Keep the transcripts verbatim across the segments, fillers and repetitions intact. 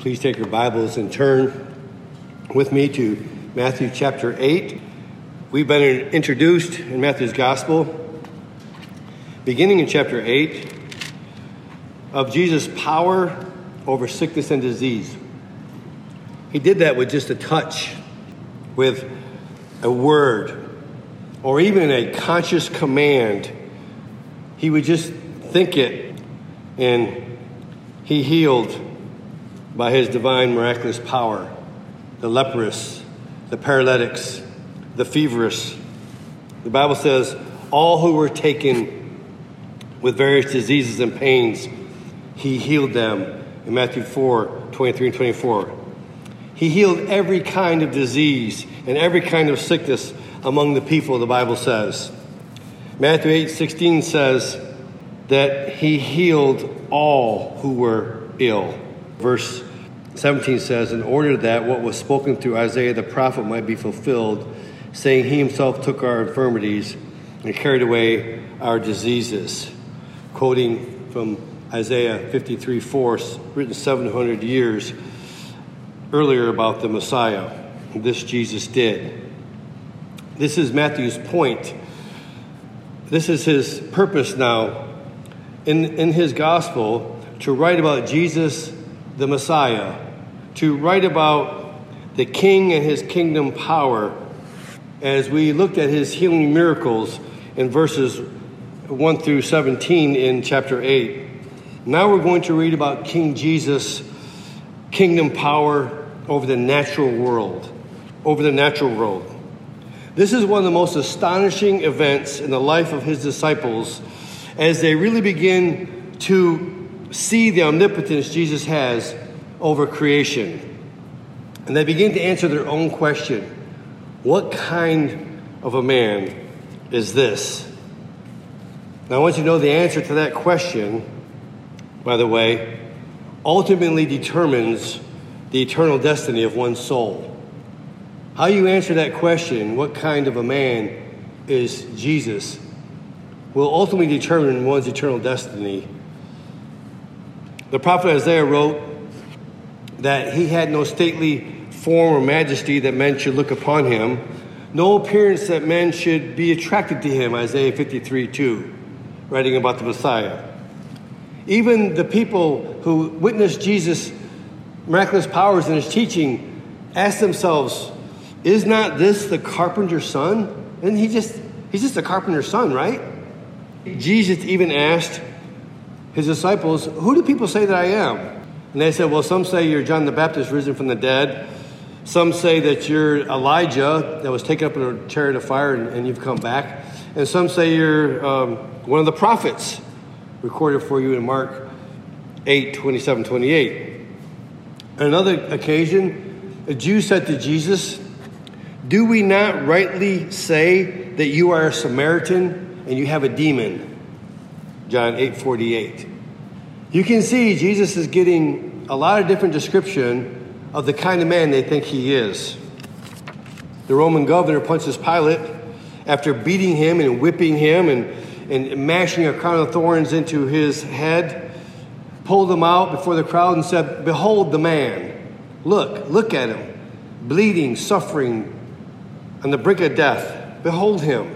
Please take your Bibles and turn with me to Matthew chapter eight. We've been introduced in Matthew's Gospel, beginning in chapter eight, of Jesus' power over sickness and disease. He did that with just a touch, with a word, or even a conscious command. He would just think it, and he healed by his divine miraculous power the leprous, the paralytics, the feverish. The Bible says all who were taken with various diseases and pains, he healed them in Matthew four, twenty-three and twenty-four. He healed every kind of disease and every kind of sickness among the people, the Bible says. Matthew eight sixteen says that he healed all who were ill. Verse seventeen says, in order that what was spoken through Isaiah the prophet might be fulfilled, saying he himself took our infirmities and carried away our diseases. Quoting from Isaiah fifty-three four, written seven hundred years earlier about the Messiah. This Jesus did. This is Matthew's point. This is his purpose now in, in his gospel, to write about Jesus the Messiah, to write about the King and his kingdom power, as we looked at his healing miracles in verses one through seventeen in chapter eight. Now we're going to read about King Jesus' kingdom power over the natural world, over the natural world. This is one of the most astonishing events in the life of his disciples as they really begin to see the omnipotence Jesus has over creation. And they begin to answer their own question. What kind of a man is this? Now, I want you to know the answer to that question, by the way, ultimately determines the eternal destiny of one's soul. How you answer that question, what kind of a man is Jesus, will ultimately determine one's eternal destiny. The prophet Isaiah wrote that he had no stately form or majesty that men should look upon him, no appearance that men should be attracted to him, Isaiah fifty-three two, writing about the Messiah. Even the people who witnessed Jesus' miraculous powers in his teaching asked themselves, is not this the carpenter's son? And he just, he's just a carpenter's son, right? Jesus even asked his disciples, who do people say that I am? And they said, well, some say you're John the Baptist risen from the dead. Some say that you're Elijah that was taken up in a chariot of fire and, and you've come back. And some say you're um, one of the prophets recorded for you in Mark eight, twenty-seven, twenty-eight. On another occasion, a Jew said to Jesus, do we not rightly say that you are a Samaritan and you have a demon? John eight forty-eight. You can see Jesus is getting a lot of different description of the kind of man they think he is. The Roman governor, Pontius Pilate, after beating him and whipping him and, and mashing a crown of thorns into his head, pulled him out before the crowd and said, behold the man. Look, look at him, bleeding, suffering, on the brink of death. Behold him.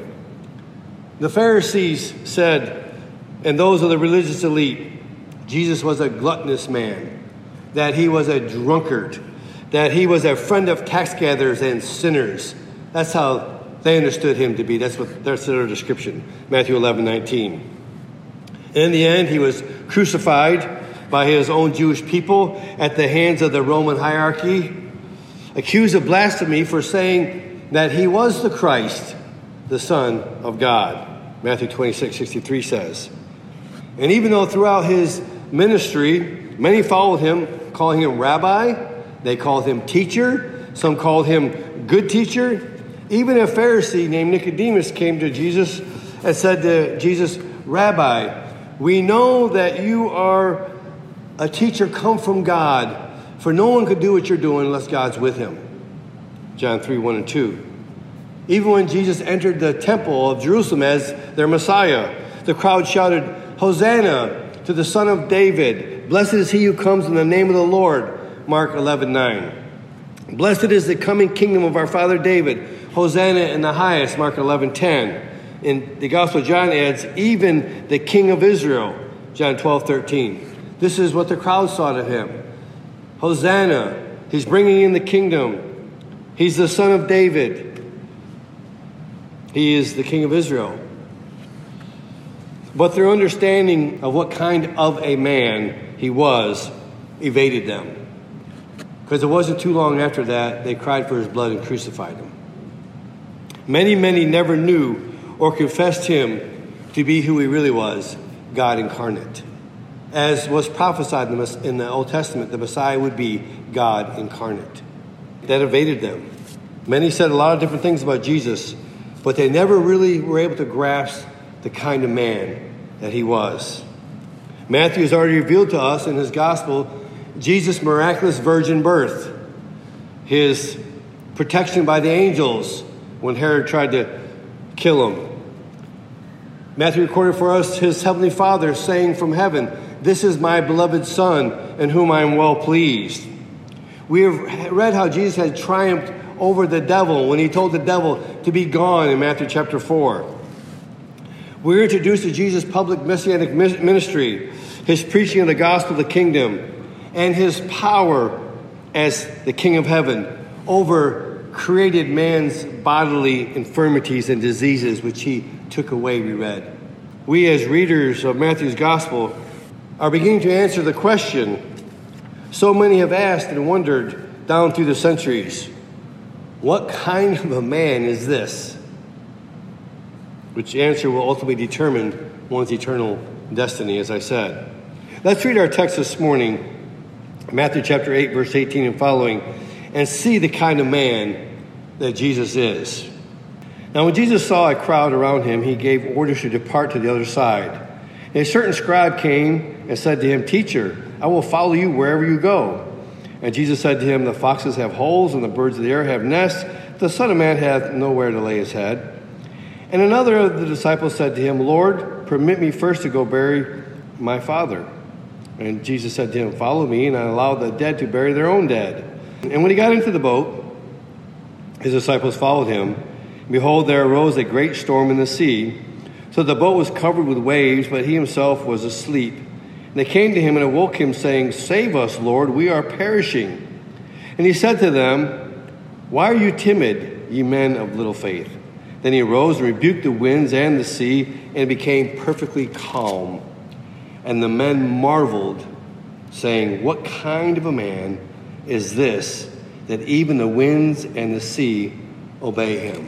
The Pharisees said, and those of the religious elite, Jesus was a gluttonous man, that he was a drunkard, that he was a friend of tax gatherers and sinners. That's how they understood him to be. That's what that's their description. Matthew eleven nineteen. And in the end, he was crucified by his own Jewish people at the hands of the Roman hierarchy, accused of blasphemy for saying that he was the Christ, the Son of God. Matthew twenty-six sixty-three says. And even though throughout his ministry, many followed him, calling him rabbi, they called him teacher, some called him good teacher. Even a Pharisee named Nicodemus came to Jesus and said to Jesus, Rabbi, we know that you are a teacher come from God, for no one could do what you're doing unless God's with him. John three one and two. Even when Jesus entered the temple of Jerusalem as their Messiah, the crowd shouted, Hosanna to the Son of David. Blessed is he who comes in the name of the Lord. Mark eleven nine. Blessed is the coming kingdom of our father David. Hosanna in the highest, Mark eleven ten. In the Gospel of John adds, even the King of Israel, John twelve thirteen. This is what the crowd thought of him. Hosanna, he's bringing in the kingdom. He's the son of David. He is the King of Israel. But their understanding of what kind of a man he was evaded them. Because it wasn't too long after that, they cried for his blood and crucified him. Many, many never knew or confessed him to be who he really was, God incarnate. As was prophesied in the Old Testament, the Messiah would be God incarnate. That evaded them. Many said a lot of different things about Jesus, but they never really were able to grasp the kind of man that he was. Matthew has already revealed to us in his gospel Jesus' miraculous virgin birth, his protection by the angels when Herod tried to kill him. Matthew recorded for us his heavenly Father saying from heaven, "This is my beloved Son, in whom I am well pleased." We have read how Jesus had triumphed over the devil when he told the devil to be gone in Matthew chapter four. We're introduced to Jesus' public messianic ministry, his preaching of the gospel of the kingdom, and his power as the King of heaven over created man's bodily infirmities and diseases, which he took away, we read. We as readers of Matthew's gospel are beginning to answer the question so many have asked and wondered down through the centuries. What kind of a man is this? Which answer will ultimately determine one's eternal destiny, as I said. Let's read our text this morning, Matthew chapter eight, verse eighteen and following, and see the kind of man that Jesus is. Now, when Jesus saw a crowd around him, he gave orders to depart to the other side. And a certain scribe came and said to him, "Teacher, I will follow you wherever you go." And Jesus said to him, "The foxes have holes, and the birds of the air have nests. The Son of Man hath nowhere to lay his head." And another of the disciples said to him, "Lord, permit me first to go bury my Father." And Jesus said to him, "Follow me, and I allow the dead to bury their own dead." And when he got into the boat, his disciples followed him. Behold, there arose a great storm in the sea, so the boat was covered with waves, but he himself was asleep. And they came to him and awoke him, saying, "Save us, Lord, we are perishing." And he said to them, "Why are you timid, ye men of little faith?" Then he arose and rebuked the winds and the sea, and it became perfectly calm. And the men marveled, saying, "What kind of a man is this, that even the winds and the sea obey him?"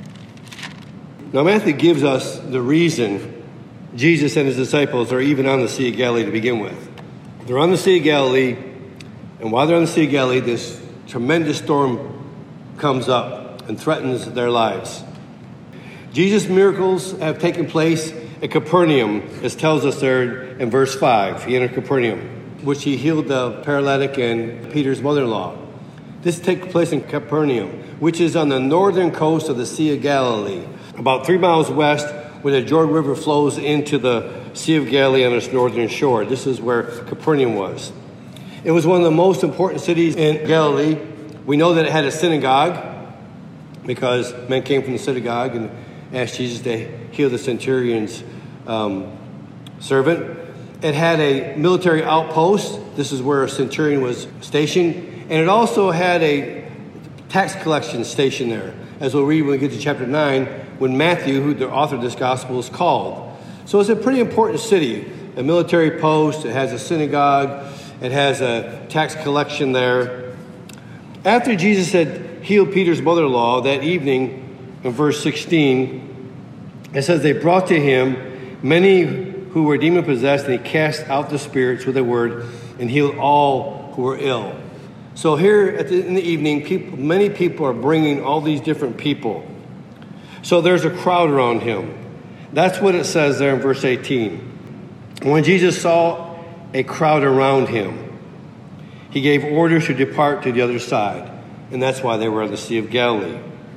Now, Matthew gives us the reason Jesus and his disciples are even on the Sea of Galilee to begin with. They're on the Sea of Galilee, and while they're on the Sea of Galilee, this tremendous storm comes up and threatens their lives. Jesus' miracles have taken place at Capernaum, as tells us there in verse five. He entered Capernaum, which he healed the paralytic and Peter's mother-in-law. This takes place in Capernaum, which is on the northern coast of the Sea of Galilee, about three miles west, where the Jordan River flows into the Sea of Galilee on its northern shore. This is where Capernaum was. It was one of the most important cities in Galilee. We know that it had a synagogue because men came from the synagogue and asked Jesus to heal the centurion's um, servant. It had a military outpost. This is where a centurion was stationed. And it also had a tax collection station there, as we'll read when we get to chapter nine, when Matthew, who the author of this gospel, is called. So it's a pretty important city, a military post. It has a synagogue. It has a tax collection there. After Jesus had healed Peter's mother-in-law that evening, in verse sixteen, it says, they brought to him many who were demon-possessed, and he cast out the spirits with a word and healed all who were ill. So here at the, in the evening, people, many people are bringing all these different people. So there's a crowd around him. That's what it says there in verse eighteen. When Jesus saw a crowd around him, he gave orders to depart to the other side. And that's why they were on the Sea of Galilee.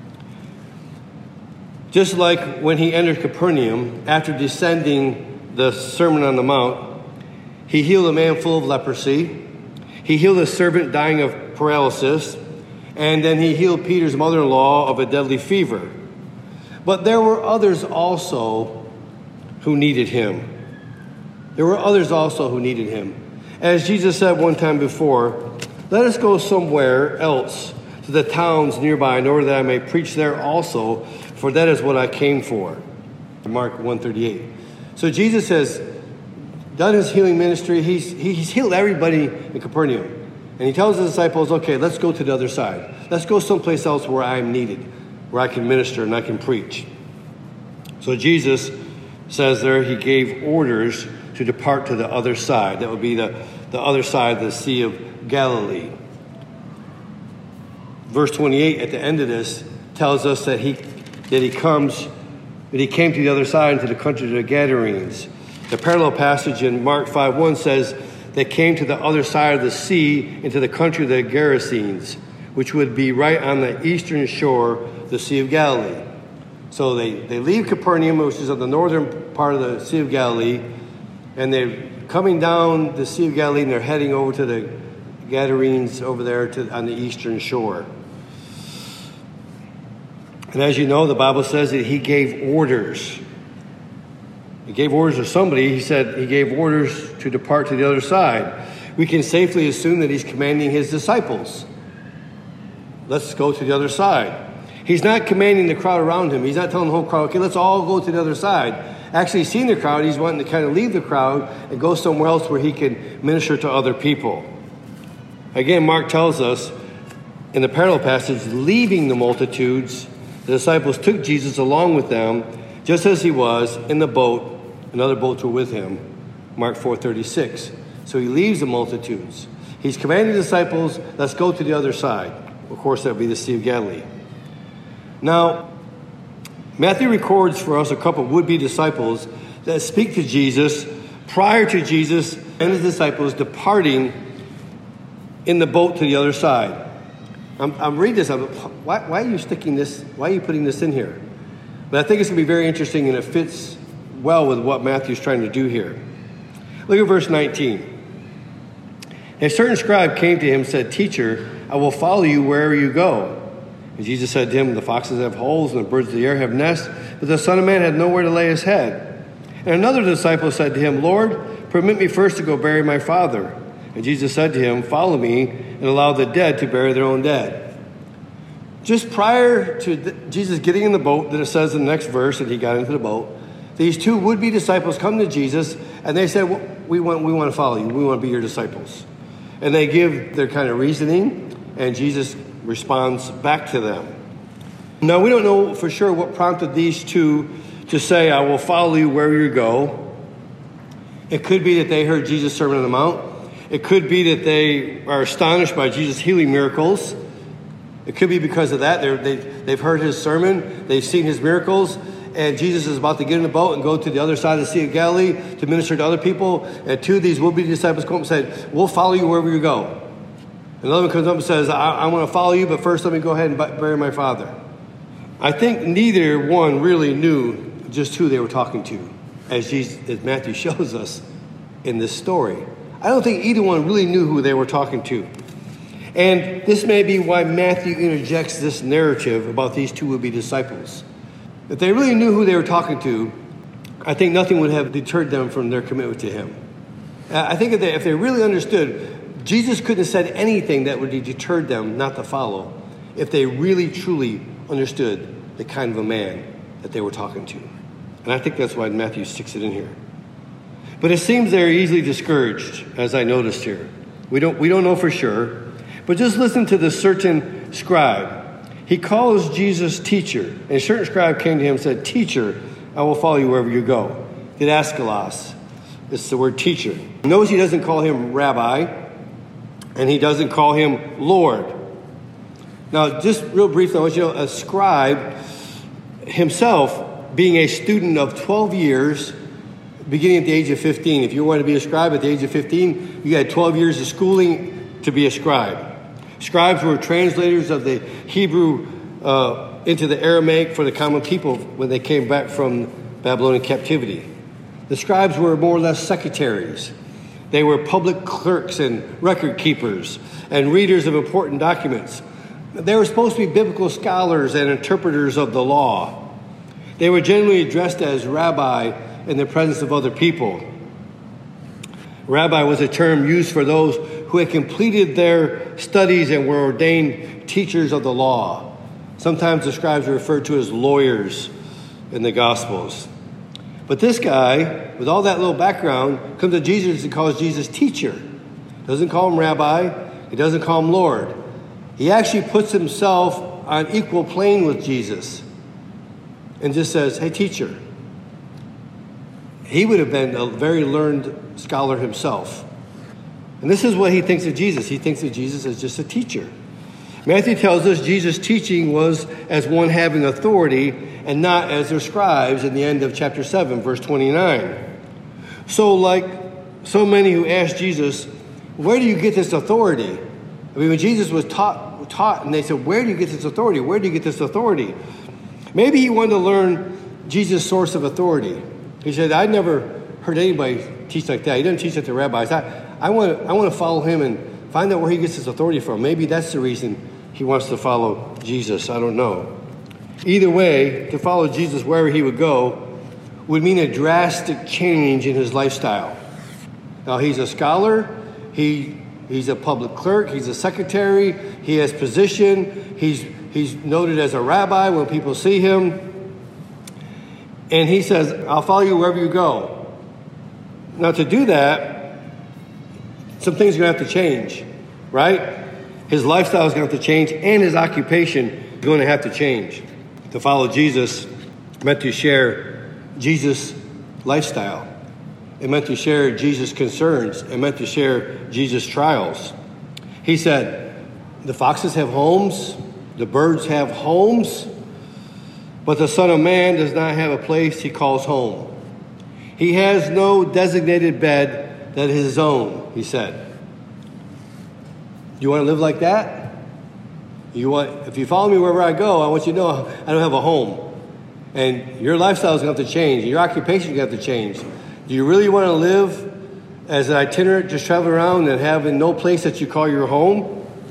Just like when he entered Capernaum, after descending the Sermon on the Mount, he healed a man full of leprosy. He healed a servant dying of paralysis, and then he healed Peter's mother-in-law of a deadly fever. But there were others also who needed him. There were others also who needed him. As Jesus said one time before, let us go somewhere else, to the towns nearby, in order that I may preach there also, for that is what I came for. Mark one thirty-eight. So Jesus has done his healing ministry. He's, he's healed everybody in Capernaum. And he tells his disciples, okay, let's go to the other side. Let's go someplace else where I'm needed, where I can minister and I can preach. So Jesus says there he gave orders to depart to the other side. That would be the, the other side of the Sea of Galilee. Verse twenty-eight at the end of this tells us that he that he comes, that he came to the other side into the country of the Gadarenes. The parallel passage in Mark five one says they came to the other side of the sea into the country of the Gerasenes, which would be right on the eastern shore of the Sea of Galilee. So they, they leave Capernaum, which is on the northern part of the Sea of Galilee, and they're coming down the Sea of Galilee and they're heading over to the Gadarenes over there to, on the eastern shore. And as you know, the Bible says that he gave orders. He gave orders to somebody. He said he gave orders to depart to the other side. We can safely assume that he's commanding his disciples. Let's go to the other side. He's not commanding the crowd around him. He's not telling the whole crowd, okay, let's all go to the other side. Actually, seeing the crowd, he's wanting to kind of leave the crowd and go somewhere else where he can minister to other people. Again, Mark tells us in the parallel passage, leaving the multitudes, the disciples took Jesus along with them, just as he was in the boat, and other boats were with him. Mark four thirty-six. So he leaves the multitudes. He's commanding the disciples, let's go to the other side. Of course, that would be the Sea of Galilee. Now, Matthew records for us a couple of would-be disciples that speak to Jesus prior to Jesus and his disciples departing in the boat to the other side. I'm, I'm reading this. I'm, why, why are you sticking this? Why are you putting this in here? But I think it's going to be very interesting, and it fits well with what Matthew's trying to do here. Look at verse nineteen. A certain scribe came to him and said, Teacher, I will follow you wherever you go. And Jesus said to him, the foxes have holes and the birds of the air have nests, but the Son of Man had nowhere to lay his head. And another disciple said to him, Lord, permit me first to go bury my father. And Jesus said to him, follow me and allow the dead to bury their own dead. Just prior to the, Jesus getting in the boat, that it says in the next verse that he got into the boat, these two would-be disciples come to Jesus and they said, well, we want, we want to follow you. We want to be your disciples. And they give their kind of reasoning, and Jesus responds back to them. Now, we don't know for sure what prompted these two to say, I will follow you wherever you go. It could be that they heard Jesus' Sermon on the Mount. It could be that they are astonished by Jesus' healing miracles. It could be because of that. They're, they, they've heard his sermon. They've seen his miracles. And Jesus is about to get in the boat and go to the other side of the Sea of Galilee to minister to other people. And two of these would-be disciples come up and said, we'll follow you wherever you go. Another one comes up and says, I, I want to follow you, but first let me go ahead and bury my father. I think neither one really knew just who they were talking to, as, Jesus, as Matthew shows us in this story. I don't think either one really knew who they were talking to. And this may be why Matthew interjects this narrative about these two would-be disciples. If they really knew who they were talking to, I think nothing would have deterred them from their commitment to him. I think if they, if they really understood, Jesus couldn't have said anything that would have deterred them not to follow if they really, truly understood the kind of a man that they were talking to. And I think that's why Matthew sticks it in here. But it seems they're easily discouraged, as I noticed here. We don't, we don't know for sure. But just listen to the certain scribe. He calls Jesus teacher. And a certain scribe came to him and said, Teacher, I will follow you wherever you go. Didaskalos. It's the word teacher. Notice he doesn't call him rabbi. And he doesn't call him Lord. Now, just real briefly, I want you to know, a scribe himself, being a student of twelve years, beginning at the age of fifteen. If you want to be a scribe at the age of fifteen, you had twelve years of schooling to be a scribe. Scribes were translators of the Hebrew uh, into the Aramaic for the common people when they came back from Babylonian captivity. The scribes were more or less secretaries. They They were public clerks and record keepers and readers of important documents. They were supposed to be biblical scholars and interpreters of the law. They were generally addressed as rabbi in the presence of other people. Rabbi was a term used for those who had completed their studies and were ordained teachers of the law. Sometimes the scribes are referred to as lawyers in the Gospels. But this guy, with all that little background, comes to Jesus and calls Jesus teacher. Doesn't call him rabbi. He doesn't call him Lord. He actually puts himself on equal plane with Jesus and just says, hey, teacher. He would have been a very learned scholar himself. And this is what he thinks of Jesus. He thinks of Jesus as just a teacher. Matthew tells us Jesus' teaching was as one having authority and not as their scribes in the end of chapter seven, verse twenty-nine. So like so many who asked Jesus, where do you get this authority? I mean, when Jesus was taught, taught and they said, where do you get this authority? Where do you get this authority? Maybe he wanted to learn Jesus' source of authority. He said, I never heard anybody teach like that. He doesn't teach like the rabbis. I, I want to I want to follow him and find out where he gets his authority from. Maybe that's the reason he wants to follow Jesus. I don't know. Either way, to follow Jesus wherever he would go would mean a drastic change in his lifestyle. Now, he's a scholar. He he's a public clerk. He's a secretary. He has position. He's he's noted as a rabbi when people see him. And he says, I'll follow you wherever you go. Now, to do that, some things are going to have to change, right? His lifestyle is going to have to change, and his occupation is going to have to change. To follow Jesus meant to share Jesus' lifestyle. It meant to share Jesus' concerns. It meant to share Jesus' trials. He said, the foxes have homes, the birds have homes, but the Son of Man does not have a place he calls home. He has no designated bed that is his own, he said. You want to live like that? You want, if you follow me wherever I go, I want you to know I don't have a home. And your lifestyle is going to have to change. Your occupation is going to have to change. Do you really want to live as an itinerant, just traveling around and having no place that you call your home?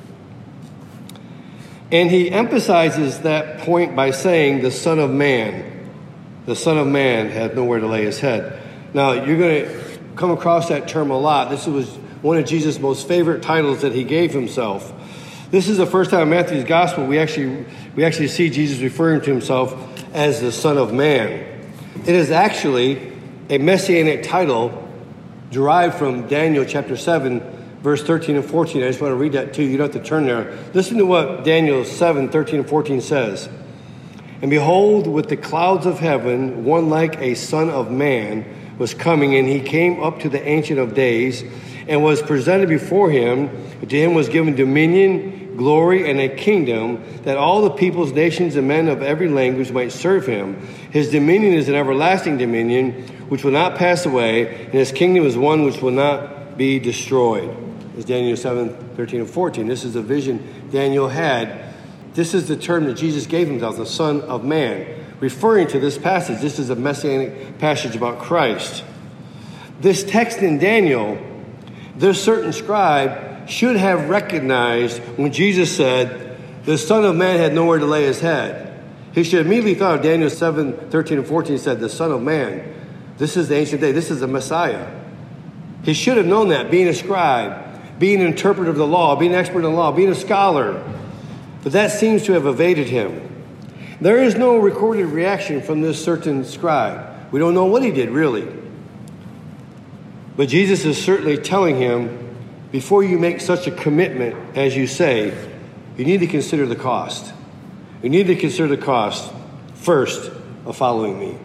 And he emphasizes that point by saying the Son of Man. The Son of Man had nowhere to lay his head. Now, you're going to come across that term a lot. This was one of Jesus' most favorite titles that he gave himself. This is the first time in Matthew's gospel we actually we actually see Jesus referring to himself as the Son of Man. It is actually a messianic title derived from Daniel chapter seven, verse thirteen and fourteen. I just want to read that to you. You don't have to turn there. Listen to what Daniel seven, thirteen and fourteen says. And behold, with the clouds of heaven, one like a son of man was coming, and he came up to the Ancient of Days and was presented before him. To him was given dominion, glory, and a kingdom, that all the peoples, nations, and men of every language might serve him. His dominion is an everlasting dominion, which will not pass away, and his kingdom is one which will not be destroyed. It's Daniel seven, thirteen, and fourteen. This is the vision Daniel had. This is the term that Jesus gave himself, the Son of Man, referring to this passage. This is a messianic passage about Christ. This text in Daniel, this certain scribe should have recognized when Jesus said, the Son of Man had nowhere to lay his head. He should have immediately thought of Daniel seven, thirteen, and fourteen said, the Son of Man. This is the ancient day. This is the Messiah. He should have known that, being a scribe, being an interpreter of the law, being an expert in the law, being a scholar. But that seems to have evaded him. There is no recorded reaction from this certain scribe. We don't know what he did, really. But Jesus is certainly telling him, before you make such a commitment as you say, you need to consider the cost. You need to consider the cost first of following me.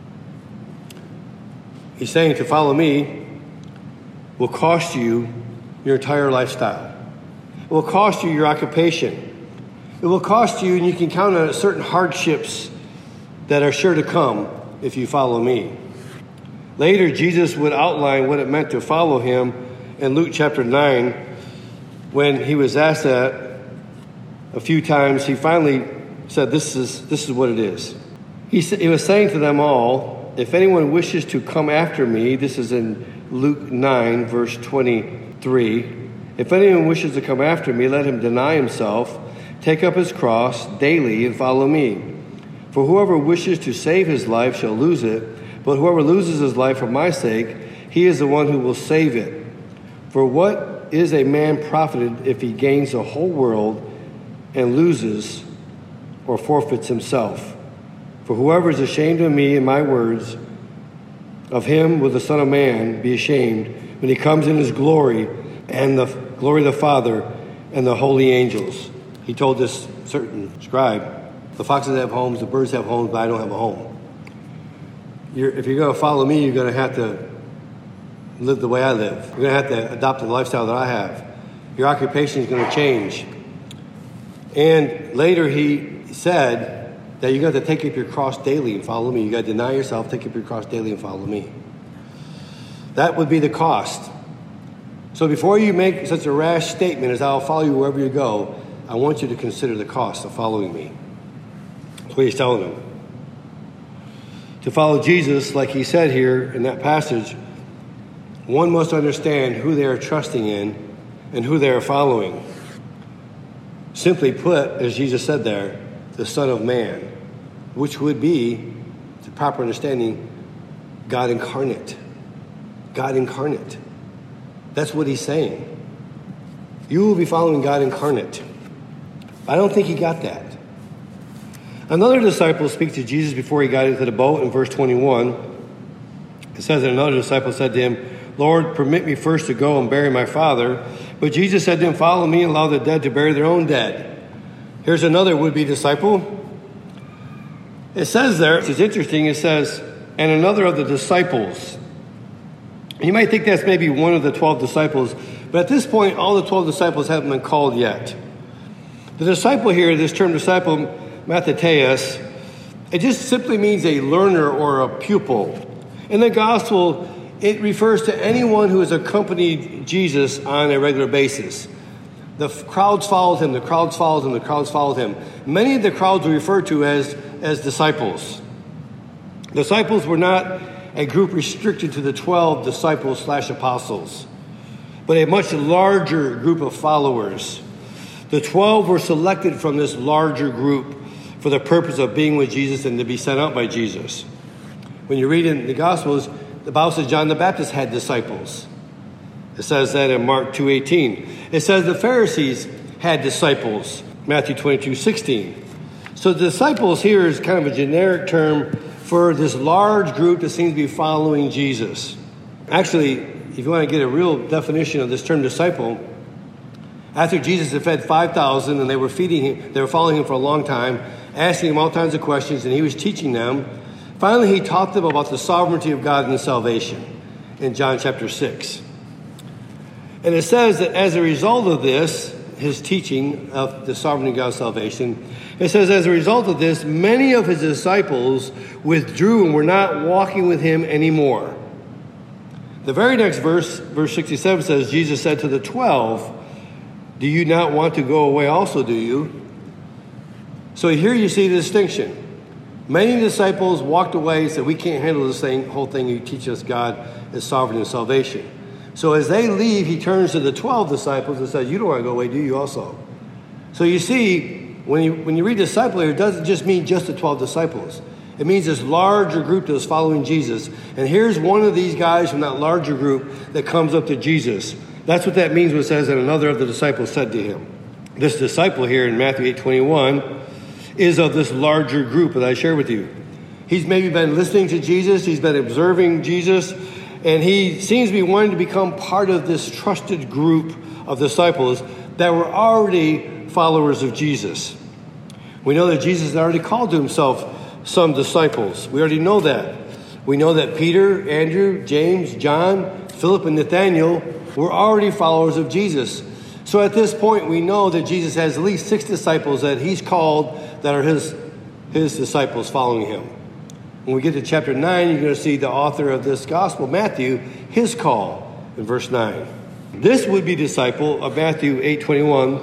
He's saying to follow me will cost you your entire lifestyle. It will cost you your occupation. It will cost you, and you can count on certain hardships that are sure to come if you follow me. Later, Jesus would outline what it meant to follow him in Luke chapter nine. When he was asked that a few times, he finally said, this is, this is what it is. He, he was saying to them all, if anyone wishes to come after me, this is in Luke nine, verse twenty-three. If anyone wishes to come after me, let him deny himself, take up his cross daily, and follow me. For whoever wishes to save his life shall lose it, but whoever loses his life for my sake, he is the one who will save it. For what is a man profited if he gains the whole world and loses or forfeits himself? For whoever is ashamed of me and my words, of him will the Son of Man be ashamed when he comes in his glory and the glory of the Father and the holy angels. He told this certain scribe, the foxes have homes, the birds have homes, but I don't have a home. You're, if you're going to follow me, you're going to have to live the way I live. You're going to have to adopt the lifestyle that I have. Your occupation is going to change. And later he said that you got to take up your cross daily and follow me. You got to deny yourself, take up your cross daily and follow me. That would be the cost. So before you make such a rash statement as I'll follow you wherever you go, I want you to consider the cost of following me. That's what he's telling them. To follow Jesus, like he said here in that passage, one must understand who they are trusting in and who they are following. Simply put, as Jesus said there, the Son of Man, which would be, the proper understanding, God incarnate. God incarnate. That's what he's saying. You will be following God incarnate. I don't think he got that. Another disciple speaks to Jesus before he got into the boat in verse twenty-one. It says that another disciple said to him, Lord, permit me first to go and bury my father. But Jesus said to him, follow me and allow the dead to bury their own dead. Here's another would-be disciple. It says there, it's interesting, it says, and another of the disciples. You might think that's maybe one of the twelve disciples, but at this point, all the twelve disciples haven't been called yet. The disciple here, this term disciple, mathetes, it just simply means a learner or a pupil. In the gospel, it refers to anyone who has accompanied Jesus on a regular basis. The crowds followed him, the crowds followed him, the crowds followed him. Many of the crowds were referred to as, as disciples. Disciples were not a group restricted to the twelve disciples slash apostles, but a much larger group of followers. The twelve were selected from this larger group for the purpose of being with Jesus and to be sent out by Jesus. When you read in the Gospels, the Bible says John the Baptist had disciples. It says that in Mark two eighteen. It says the Pharisees had disciples, Matthew twenty-two sixteen. So the disciples here is kind of a generic term for this large group that seems to be following Jesus. Actually, if you want to get a real definition of this term disciple, after Jesus had fed five thousand and they were feeding him, they were following him for a long time, asking him all kinds of questions, and he was teaching them. Finally, he taught them about the sovereignty of God and salvation in John chapter six. And it says that as a result of this, his teaching of the sovereignty of God's salvation, it says as a result of this, many of his disciples withdrew and were not walking with him anymore. The very next verse, verse sixty-seven says, Jesus said to the twelve, do you not want to go away also, do you? So here you see the distinction. Many disciples walked away and said, we can't handle this thing, whole thing you teach us God is sovereign and salvation. So as they leave, he turns to the twelve disciples and says, you don't want to go away, do you also? So you see, when you when you read disciple here, it doesn't just mean just the twelve disciples. It means this larger group that was following Jesus. And here's one of these guys from that larger group that comes up to Jesus. That's what that means when it says that another of the disciples said to him. This disciple here in Matthew eight twenty-one is of this larger group that I share with you. He's maybe been listening to Jesus. He's been observing Jesus. And he seems to be wanting to become part of this trusted group of disciples that were already followers of Jesus. We know that Jesus had already called to himself some disciples. We already know that. We know that Peter, Andrew, James, John, Philip, and Nathaniel were already followers of Jesus. So at this point, we know that Jesus has at least six disciples that he's called that are his, his disciples following him. When we get to chapter nine, you're going to see the author of this gospel, Matthew, his call in verse nine. This would-be disciple of Matthew eight twenty-one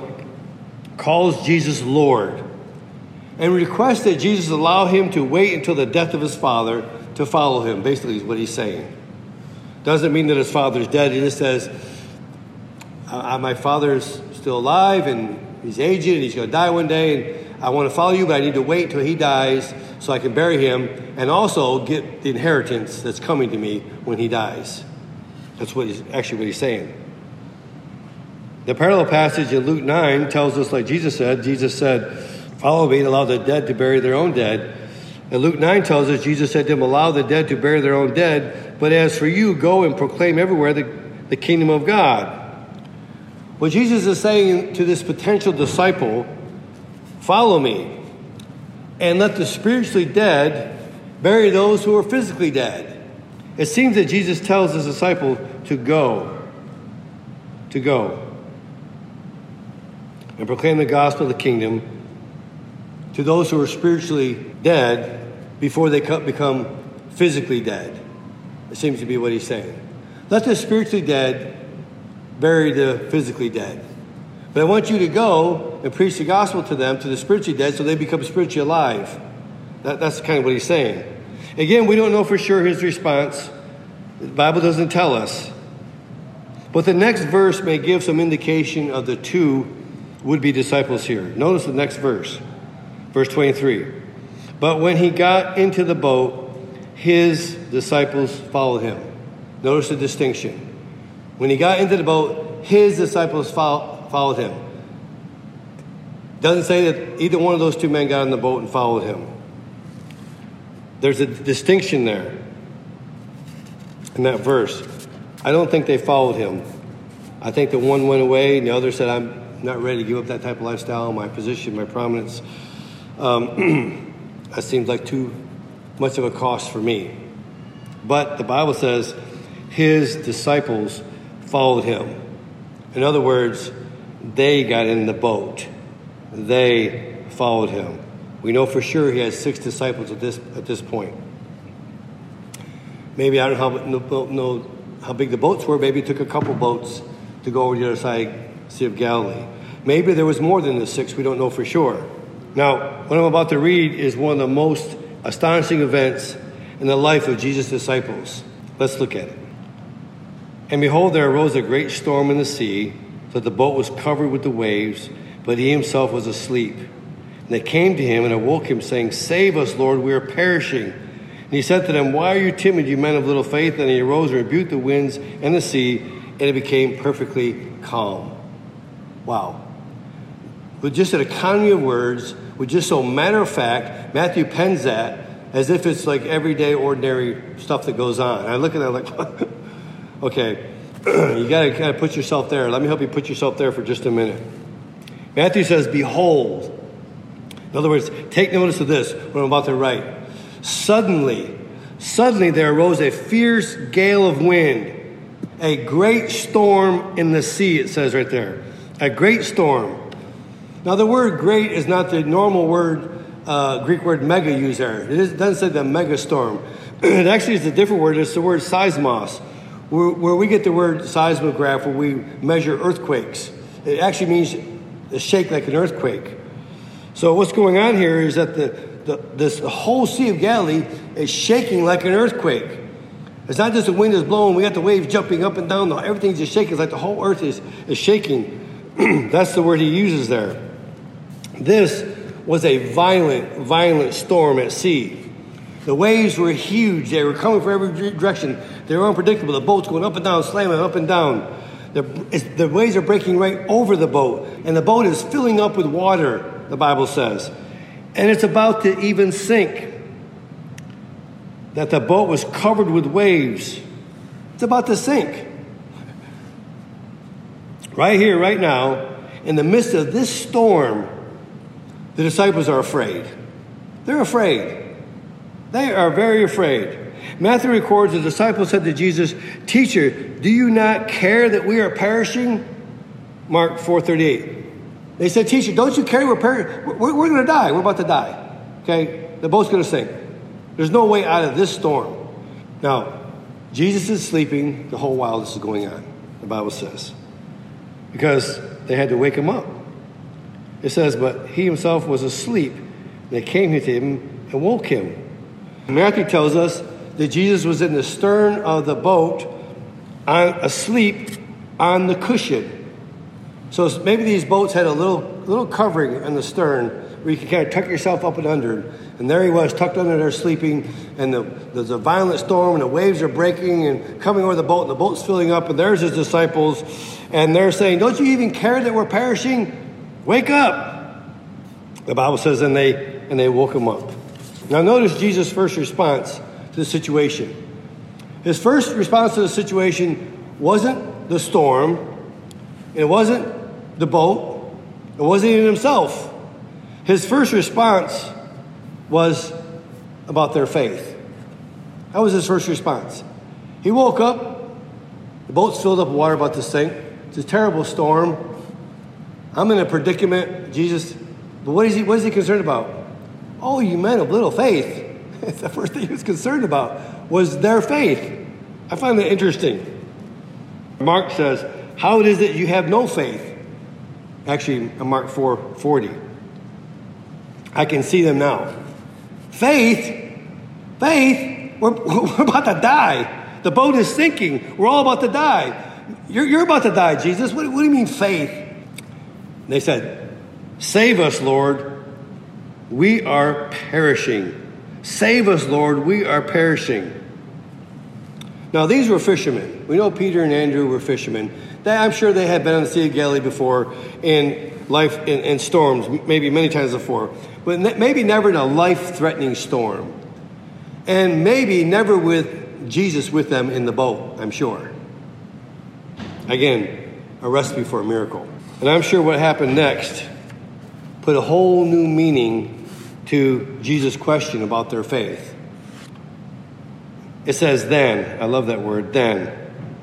calls Jesus Lord and requests that Jesus allow him to wait until the death of his father to follow him, basically is what he's saying. Doesn't mean that his father's dead. He just says, uh, my father's still alive and he's aged and he's going to die one day. And I want to follow you, but I need to wait until he dies so I can bury him and also get the inheritance that's coming to me when he dies. That's what he's actually what he's saying. The parallel passage in Luke nine tells us, like Jesus said, Jesus said, follow me and allow the dead to bury their own dead. And Luke nine tells us, Jesus said to him, allow the dead to bury their own dead. But as for you, go and proclaim everywhere the, the kingdom of God. What Jesus is saying to this potential disciple, follow me and let the spiritually dead bury those who are physically dead. It seems that Jesus tells his disciple to go, to go and proclaim the gospel of the kingdom to those who are spiritually dead before they become physically dead. It seems to be what he's saying. Let the spiritually dead bury the physically dead. But I want you to go and preach the gospel to them, to the spiritually dead, so they become spiritually alive. That, that's kind of what he's saying. Again, we don't know for sure his response. The Bible doesn't tell us. But the next verse may give some indication of the two would-be disciples here. Notice the next verse. Verse twenty-three. But when he got into the boat, his disciples followed him. Notice the distinction. When he got into the boat, his disciples followed him. Doesn't say that either one of those two men got in the boat and followed him. There's a distinction there in that verse. I don't think they followed him. I think that one went away and the other said, I'm not ready to give up that type of lifestyle, my position, my prominence. Um, that seems like too much of a cost for me. But the Bible says his disciples followed him. In other words, they got in the boat. They followed him. We know for sure he has six disciples at this at this point. Maybe, I don't know how, know how big the boats were. Maybe it took a couple boats to go over to the other side, Sea of Galilee. Maybe there was more than the six. We don't know for sure. Now, what I'm about to read is one of the most astonishing events in the life of Jesus' disciples. Let's look at it. And behold, there arose a great storm in the sea, so that the boat was covered with the waves, but he himself was asleep. And they came to him and awoke him, saying, Save us, Lord, we are perishing. And he said to them, Why are you timid, you men of little faith? And he arose and rebuked the winds and the sea, and it became perfectly calm. Wow. With just an economy of words, with just so matter of fact, Matthew pens that as if it's like everyday, ordinary stuff that goes on. And I look at that like, okay, you got to kind of put yourself there. Let me help you put yourself there for just a minute. Matthew says, Behold. In other words, take notice of this, what I'm about to write. Suddenly, suddenly there arose a fierce gale of wind, a great storm in the sea, it says right there. A great storm. Now, the word great is not the normal word, uh, Greek word mega used there. It, is, it doesn't say the mega storm. It actually is a different word. It's the word seismos, where, where we get the word seismograph, where we measure earthquakes. It actually means to shake like an earthquake. So what's going on here is that the, the this the whole Sea of Galilee is shaking like an earthquake. It's not just the wind is blowing. We got the waves jumping up and down. No, everything's just shaking. It's like the whole earth is, is shaking. That's the word he uses there. This was a violent, violent storm at sea. The waves were huge. They were coming from every direction. They were unpredictable. The boat's going up and down, slamming up and down. The, the waves are breaking right over the boat. And the boat is filling up with water, the Bible says. And it's about to even sink. That the boat was covered with waves. It's about to sink. Right here, right now, in the midst of this storm, the disciples are afraid. They're afraid. They are very afraid. Matthew records the disciples said to Jesus, Teacher, do you not care that we are perishing? Mark four thirty-eight. They said, Teacher, don't you care we're perishing? We're, we're going to die. We're about to die. Okay? The boat's going to sink. There's no way out of this storm. Now, Jesus is sleeping the whole while this is going on, the Bible says. Because they had to wake him up. It says, but he himself was asleep. And they came to him and woke him. Matthew tells us that Jesus was in the stern of the boat on, asleep on the cushion. So maybe these boats had a little little covering on the stern where you could kind of tuck yourself up and under. And there he was, tucked under there sleeping, and the, there's a violent storm, and the waves are breaking and coming over the boat, and the boat's filling up, and there's his disciples, and they're saying, don't you even care that we're perishing? Wake up. The Bible says, and they and they woke him up. Now notice Jesus' first response to the situation. His first response to the situation wasn't the storm. It wasn't the boat. It wasn't even himself. His first response was about their faith. That was his first response. He woke up. The boat's filled up with water about to sink. It's a terrible storm. I'm in a predicament. Jesus, but what is he, what is he concerned about? Oh, you men of little faith. The first thing he was concerned about was their faith. I find that interesting. Mark says, how it is that you have no faith? Actually, in Mark four forty. I can see them now. Faith? Faith? We're, we're about to die. The boat is sinking. We're all about to die. You're, you're about to die, Jesus. What, what do you mean faith? They said, save us, Lord. We are perishing. Save us, Lord. We are perishing. Now, these were fishermen. We know Peter and Andrew were fishermen. They, I'm sure they had been on the Sea of Galilee before in life in, in storms, maybe many times before, but ne- maybe never in a life-threatening storm, and maybe never with Jesus with them in the boat. I'm sure. Again, a recipe for a miracle. And I'm sure what happened next put a whole new meaning to Jesus' question about their faith. It says, then, I love that word, then.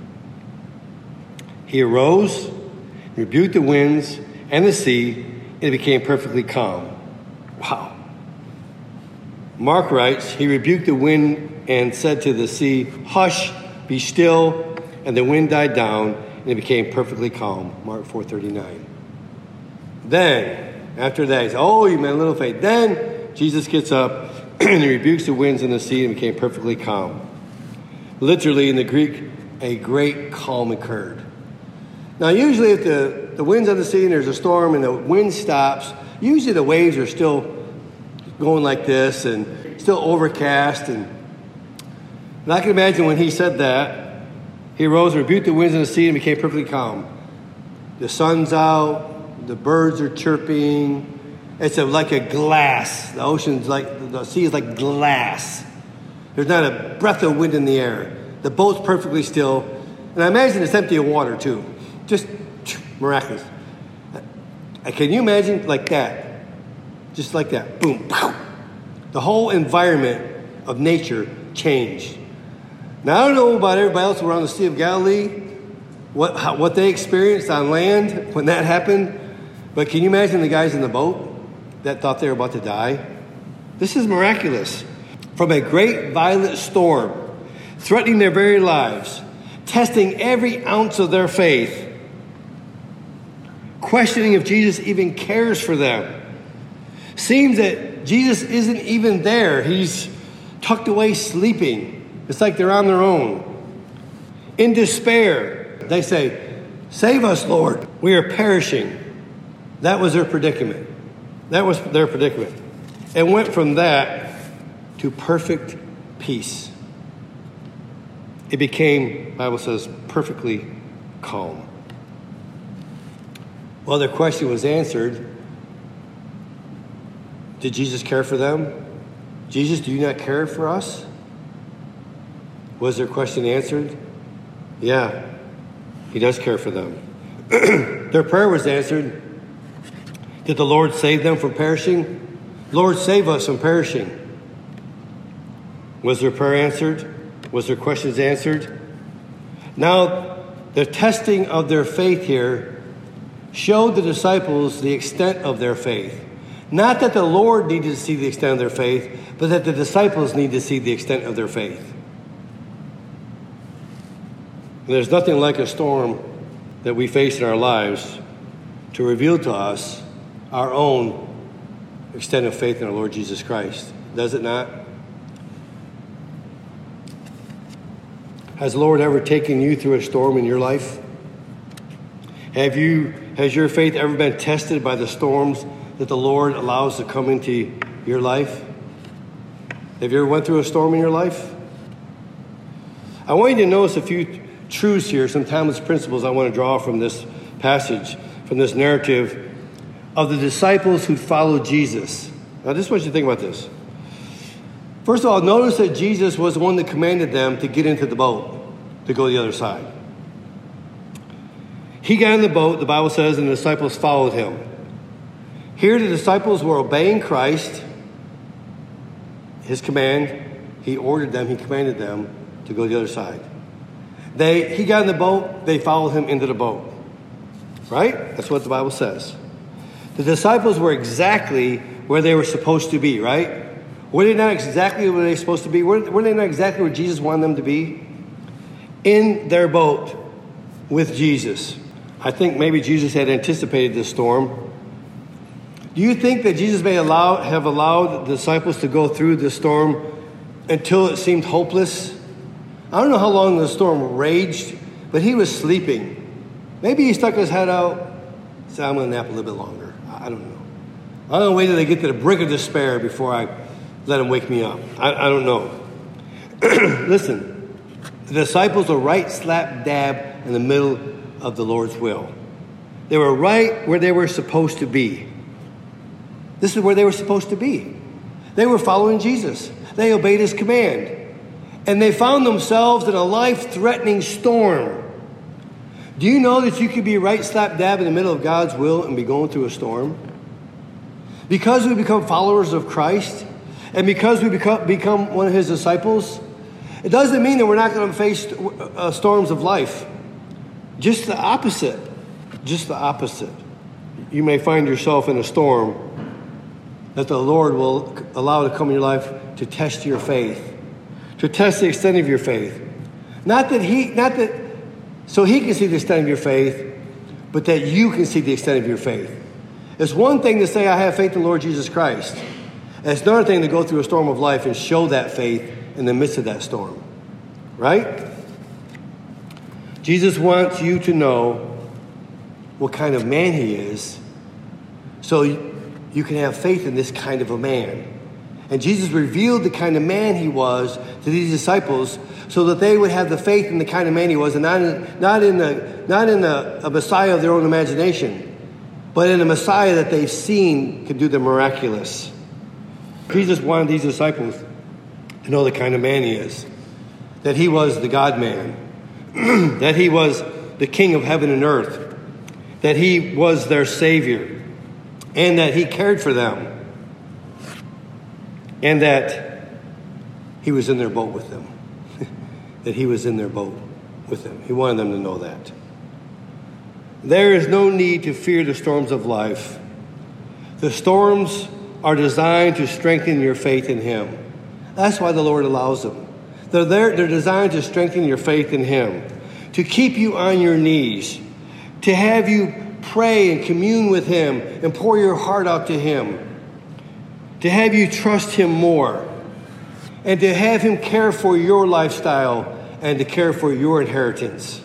He arose, rebuked the winds and the sea, and it became perfectly calm. Wow. Mark writes, he rebuked the wind and said to the sea, hush, be still, and the wind died down, and it became perfectly calm. Mark four thirty-nine. Then, after that, he said, oh, you men of little faith. Then Jesus gets up and he rebukes the winds and the sea, and it became perfectly calm. Literally, in the Greek, a great calm occurred. Now, usually if the, the wind's on the sea and there's a storm and the wind stops, usually the waves are still going like this and still overcast. And, and I can imagine when he said that, he arose, rebuked the winds and the sea, and became perfectly calm. The sun's out, the birds are chirping. It's a, like a glass. The ocean's like, the sea is like glass. There's not a breath of wind in the air. The boat's perfectly still. And I imagine it's empty of water, too. Just miraculous. Can you imagine like that? Just like that. Boom. Pow. The whole environment of nature changed. Now, I don't know about everybody else around the Sea of Galilee, what, how, what they experienced on land when that happened. But can you imagine the guys in the boat that thought they were about to die? This is miraculous. From a great violent storm, threatening their very lives, testing every ounce of their faith, questioning if Jesus even cares for them. Seems that Jesus isn't even there. He's tucked away sleeping. It's like they're on their own. In despair, they say, save us, Lord. We are perishing. That was their predicament. That was their predicament. And went from that to perfect peace. It became, the Bible says, perfectly calm. Well, their question was answered. Did Jesus care for them? Jesus, do you not care for us? Was their question answered? Yeah, he does care for them. Their prayer was answered. Did the Lord save them from perishing? Lord, save us from perishing. Was their prayer answered? Was their questions answered? Now, the testing of their faith here showed the disciples the extent of their faith. Not that the Lord needed to see the extent of their faith, but that the disciples need to see the extent of their faith. And there's nothing like a storm that we face in our lives to reveal to us our own extent of faith in our Lord Jesus Christ. Does it not? Has the Lord ever taken you through a storm in your life? Have you, has your faith ever been tested by the storms that the Lord allows to come into your life? Have you ever went through a storm in your life? I want you to notice a few truths here, some timeless principles I want to draw from this passage, from this narrative of the disciples who followed Jesus. Now, I just want you to think about this. First of all, notice that Jesus was the one that commanded them to get into the boat, to go to the other side. He got in the boat, the Bible says, and the disciples followed him. Here the disciples were obeying Christ, his command. He ordered them, he commanded them to go to the other side. They, he got in the boat, they followed him into the boat. Right? That's what the Bible says. The disciples were exactly where they were supposed to be, right? Were they not exactly where they were supposed to be? Were, were they not exactly where Jesus wanted them to be? In their boat with Jesus. I think maybe Jesus had anticipated this storm. Do you think that Jesus may allow, have allowed the disciples to go through the storm until it seemed hopeless? I don't know how long the storm raged, but he was sleeping. Maybe he stuck his head out, said, I'm going to nap a little bit longer. I don't know. I'm going to wait till they get to the brink of despair before I let him wake me up. I, I don't know. Listen, the disciples were right slap dab in the middle of the Lord's will. They were right where they were supposed to be. This is where they were supposed to be. They were following Jesus. They obeyed his command. And they found themselves in a life-threatening storm. Do you know that you could be right slap dab in the middle of God's will and be going through a storm? Because we become followers of Christ, and because we become, become one of his disciples, it doesn't mean that we're not going to face uh, storms of life. Just the opposite. Just the opposite. You may find yourself in a storm that the Lord will allow to come in your life to test your faith, to test the extent of your faith. Not that he, not that, so he can see the extent of your faith, but that you can see the extent of your faith. It's one thing to say, I have faith in the Lord Jesus Christ. And it's another thing to go through a storm of life and show that faith in the midst of that storm. Right? Jesus wants you to know what kind of man he is, so you can have faith in this kind of a man. And Jesus revealed the kind of man he was to these disciples so that they would have the faith in the kind of man he was, and not in, not in, the, not in the, a Messiah of their own imagination, but in a Messiah that they've seen could do the miraculous. Jesus wanted these disciples to know the kind of man he is, that he was the God-man, that he was the King of heaven and earth, that he was their Savior, and that he cared for them, and that he was in their boat with them, that he was in their boat with them. He wanted them to know that. There is no need to fear the storms of life. The storms are designed to strengthen your faith in him. That's why the Lord allows them. They're there, they're designed to strengthen your faith in him, to keep you on your knees, to have you pray and commune with him and pour your heart out to him, to have you trust him more, and to have him care for your lifestyle and to care for your inheritance.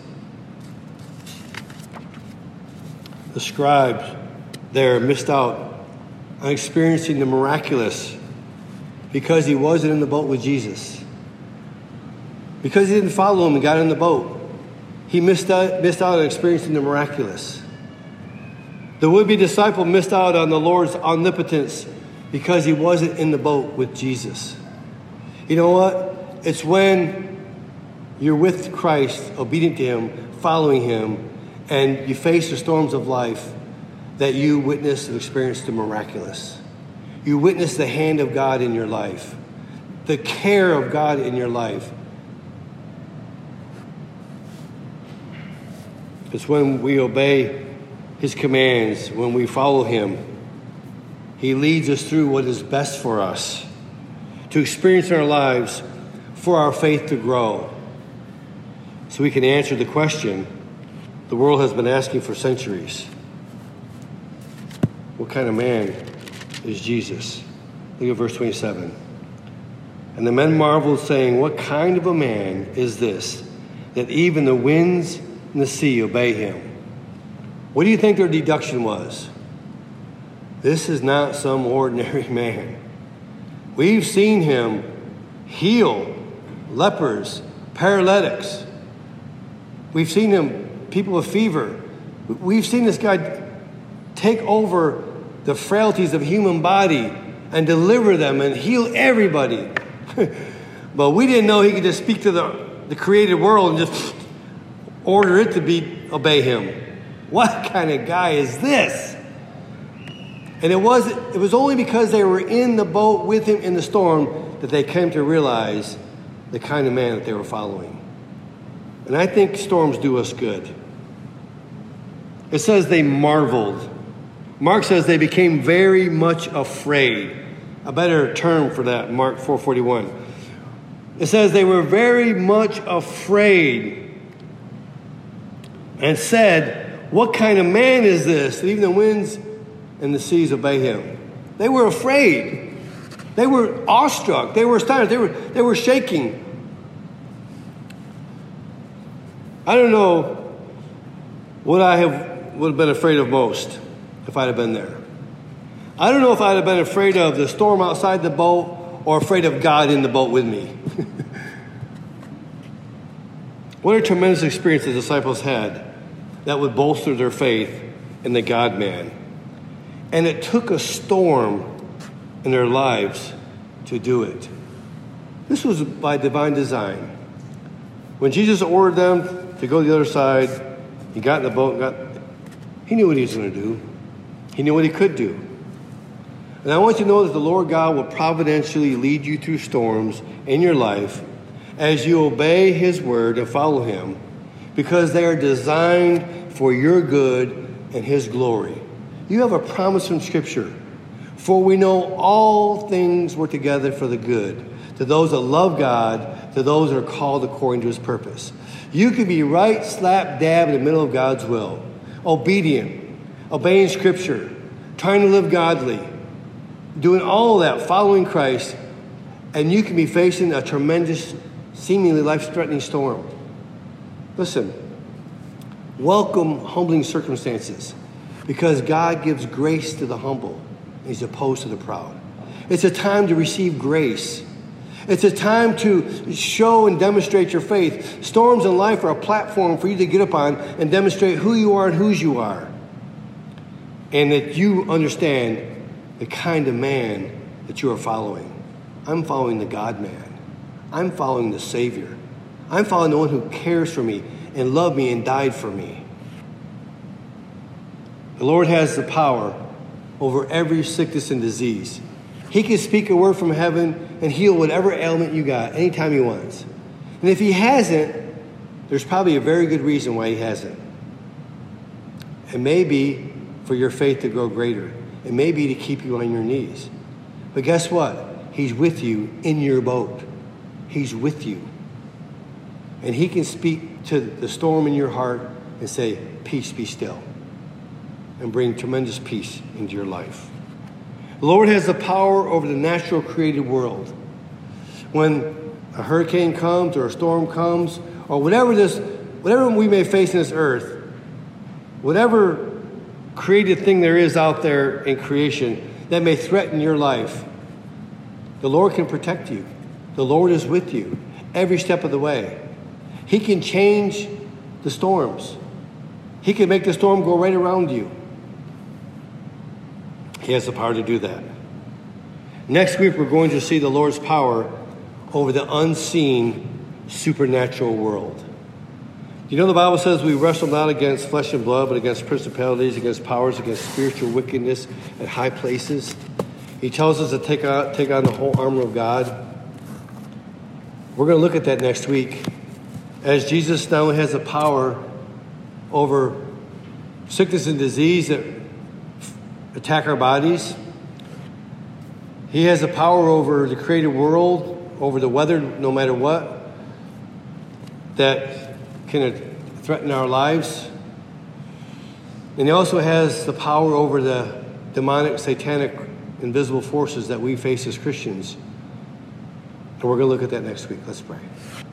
The scribes there missed out on experiencing the miraculous because he wasn't in the boat with Jesus. Because he didn't follow him and got in the boat, he missed out, missed out on experiencing the miraculous. The would-be disciple missed out on the Lord's omnipotence because he wasn't in the boat with Jesus. You know what? It's when you're with Christ, obedient to him, following him, and you face the storms of life, that you witness and experience the miraculous. You witness the hand of God in your life, the care of God in your life. It's when we obey his commands, when we follow him, he leads us through what is best for us, to experience in our lives, for our faith to grow, so we can answer the question the world has been asking for centuries. What kind of man is Jesus? Look at verse twenty-seven. And the men marveled, saying, what kind of a man is this, that even the winds and the sea obey him. What do you think their deduction was? This is not some ordinary man. We've seen him heal lepers, paralytics. We've seen him, people with fever. We've seen this guy take over the frailties of human body and deliver them and heal everybody. But we didn't know he could just speak to the, the created world and just order it to be obey him. What kind of guy is this? And it was, it was only because they were in the boat with him in the storm that they came to realize the kind of man that they were following. And I think storms do us good. It says they marveled. Mark says they became very much afraid. A better term for that, Mark four forty-one. It says they were very much afraid and said, what kind of man is this that even the winds and the seas obey him? They were afraid. They were awestruck. They were astonished. They were, they were shaking. I don't know what I have, would have been afraid of most if I'd have been there. I don't know if I'd have been afraid of the storm outside the boat or afraid of God in the boat with me. What a tremendous experience the disciples had that would bolster their faith in the God-man. And it took a storm in their lives to do it. This was by divine design. When Jesus ordered them to go to the other side, he got in the boat and got, he knew what he was going to do. He knew what he could do. And I want you to know that the Lord God will providentially lead you through storms in your life as you obey his word and follow him, because they are designed for your good and his glory. You have a promise from Scripture. For we know all things work together for the good, to those that love God, to those that are called according to his purpose. You can be right slap dab in the middle of God's will, obedient, obeying Scripture, trying to live godly, doing all of that, following Christ, and you can be facing a tremendous, seemingly life-threatening storm. Listen, welcome humbling circumstances, because God gives grace to the humble, and he's opposed to the proud. It's a time to receive grace. It's a time to show and demonstrate your faith. Storms in life are a platform for you to get up on and demonstrate who you are and whose you are. And that you understand the kind of man that you are following. I'm following the God-man. I'm following the Savior. I'm following the one who cares for me and loved me and died for me. The Lord has the power over every sickness and disease. He can speak a word from heaven and heal whatever ailment you got anytime he wants. And if he hasn't, there's probably a very good reason why he hasn't. It may be for your faith to grow greater. It may be to keep you on your knees. But guess what? He's with you in your boat. He's with you. And he can speak to the storm in your heart and say, peace, be still. And bring tremendous peace into your life. The Lord has the power over the natural created world. When a hurricane comes or a storm comes, or whatever this, whatever we may face in this earth, whatever created thing there is out there in creation that may threaten your life, the Lord can protect you. The Lord is with you every step of the way. He can change the storms. He can make the storm go right around you. He has the power to do that. Next week, we're going to see the Lord's power over the unseen supernatural world. You know, the Bible says we wrestle not against flesh and blood, but against principalities, against powers, against spiritual wickedness at high places. He tells us to take on, take on the whole armor of God. We're going to look at that next week, as Jesus now has the power over sickness and disease that attack our bodies. He has the power over the created world, over the weather, no matter what, that can threaten our lives. And he also has the power over the demonic, satanic, invisible forces that we face as Christians. And we're going to look at that next week. Let's pray.